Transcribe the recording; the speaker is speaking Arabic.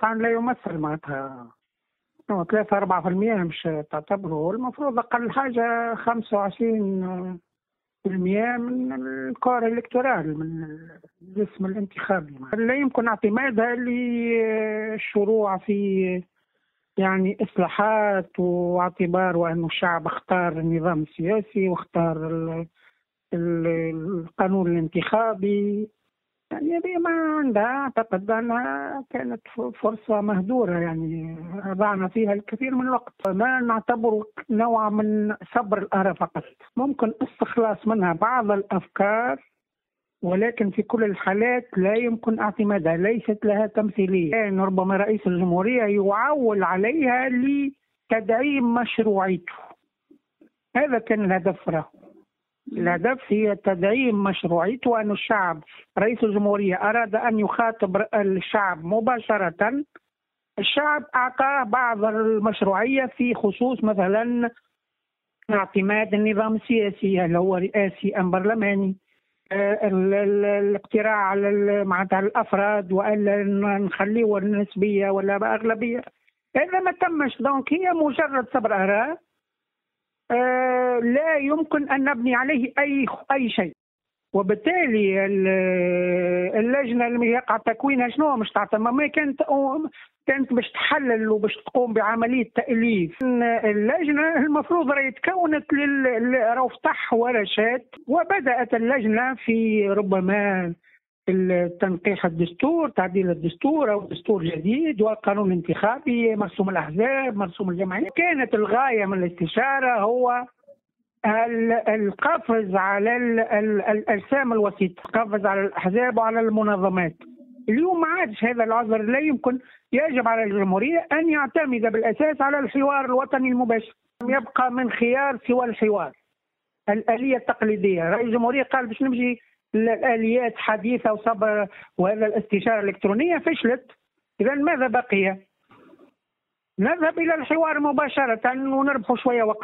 الواقع لا يمثل معناتها 3 4% مش تعتبره. المفروض أقل حاجة 25% من الكور الإلكتورال من الجسم الانتخابي. لا يمكن اعتمادها للشروع في يعني إصلاحات، واعتبار أن الشعب اختار النظام السياسي واختار القانون الانتخابي. يعني هذه ما عندها، أعتقد أنها كانت فرصة مهدورة، يعني ضعنا فيها الكثير من الوقت. ما نعتبره نوع من صبر الآراء فقط، ممكن استخلاص منها بعض الأفكار، ولكن في كل الحالات لا يمكن اعتمادها، ليست لها تمثيلية. يعني ربما رئيس الجمهورية يعول عليها لتدعيم مشروعيته، هذا كان الهدف له. الهدف هي تدعيم مشروعيته، وأن الشعب، رئيس الجمهورية أراد أن يخاطب الشعب مباشرة. الشعب أعطاه بعض المشروعية في خصوص مثلا اعتماد النظام السياسي، هل هو رئاسي أم برلماني، الاقتراع على معناتها الأفراد، وألا نخليه النسبية ولا أغلبية. هذا ما تمش، دونك هي مجرد صبر آراء لا يمكن أن نبني عليه أي شيء. وبالتالي اللجنة اللي يقع تكوينها شنو مش تعتمد، ما كانت باش تحلل وباش تقوم بعملية تأليف. اللجنة المفروض راهي تكونت راهو فتح ورشات، وبدأت اللجنة في ربما تنقيح الدستور، تعديل الدستور أو دستور جديد وقانون انتخابي، مرسوم الأحزاب، مرسوم الجمعية. كانت الغاية من الاستشارة هو القفز على الأجسام الوسيطة، القفز على الأحزاب وعلى المنظمات. اليوم ما عادش هذا العذر، لا يمكن. يجب على الجمهورية أن يعتمد بالأساس على الحوار الوطني المباشر، يبقى من خيار سوى الحوار، الآلية التقليدية. رئيس الجمهورية قال باش نمشي الآليات حديثة وصبر، وهذا الاستشارة الإلكترونية فشلت. إذا ماذا بقي؟ نذهب إلى الحوار مباشرة ونربح شوية وقت.